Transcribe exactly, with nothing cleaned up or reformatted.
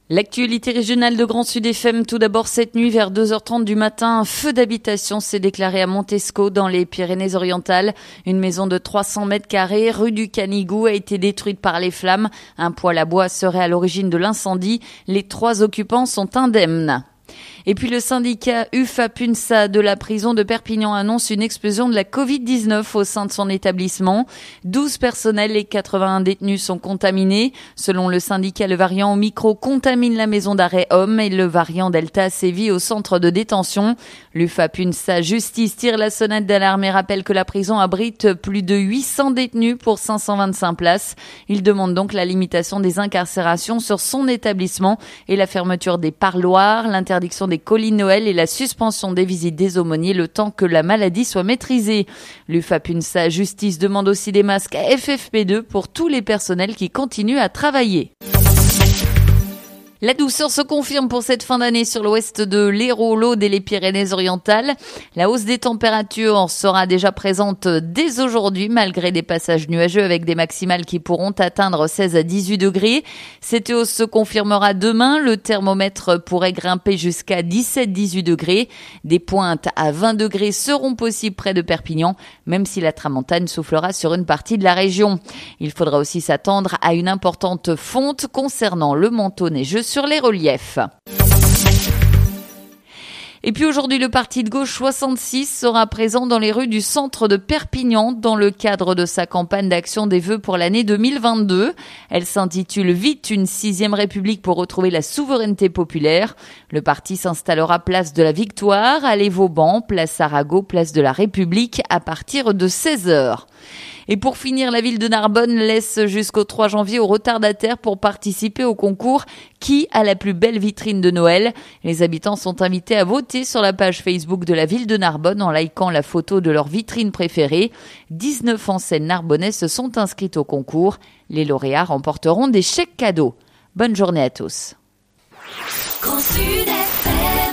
L'actualité régionale de Grand Sud F M, tout d'abord cette nuit vers deux heures trente du matin, un feu d'habitation s'est déclaré à Montescaut dans les Pyrénées-Orientales. Une maison de trois cents mètres carrés, rue du Canigou, a été détruite par les flammes. Un poêle à bois serait à l'origine de l'incendie. Les trois occupants sont indemnes. Et puis le syndicat UFAPUNSA de la prison de Perpignan annonce une explosion de la covid dix-neuf au sein de son établissement. douze personnels et quatre-vingt-un détenus sont contaminés. Selon le syndicat, le variant Omicron contamine la maison d'arrêt homme et le variant Delta sévit au centre de détention. L'UFAPUNSA Justice tire la sonnette d'alarme et rappelle que la prison abrite plus de huit cents détenus pour cinq cent vingt-cinq places. Il demande donc la limitation des incarcérations sur son établissement et la fermeture des parloirs, l'interdiction des colis Noël et la suspension des visites des aumôniers le temps que la maladie soit maîtrisée. L'UFAPUNSA Justice demande aussi des masques à F F P deux pour tous les personnels qui continuent à travailler. La douceur se confirme pour cette fin d'année sur l'ouest de l'Hérault, l'Aude et les Pyrénées-Orientales. La hausse des températures sera déjà présente dès aujourd'hui, malgré des passages nuageux avec des maximales qui pourront atteindre seize à dix-huit degrés. Cette hausse se confirmera demain. Le thermomètre pourrait grimper jusqu'à dix-sept à dix-huit degrés. Des pointes à vingt degrés seront possibles près de Perpignan, même si la tramontane soufflera sur une partie de la région. Il faudra aussi s'attendre à une importante fonte concernant le manteau neigeux sur les reliefs. Et puis aujourd'hui, le parti de gauche soixante-six sera présent dans les rues du centre de Perpignan dans le cadre de sa campagne d'action des vœux pour l'année deux mille vingt-deux. Elle s'intitule « Vite une sixième République pour retrouver la souveraineté populaire ». Le parti s'installera place de la Victoire, allée Vauban, place Arago, place de la République à partir de seize heures. Et pour finir, la ville de Narbonne laisse jusqu'au trois janvier aux retardataires pour participer au concours « Qui a la plus belle vitrine de Noël ?» Les habitants sont invités à voter sur la page Facebook de la ville de Narbonne en likant la photo de leur vitrine préférée. dix-neuf enseignes narbonnaises se sont inscrites au concours. Les lauréats remporteront des chèques cadeaux. Bonne journée à tous. Grand Sud.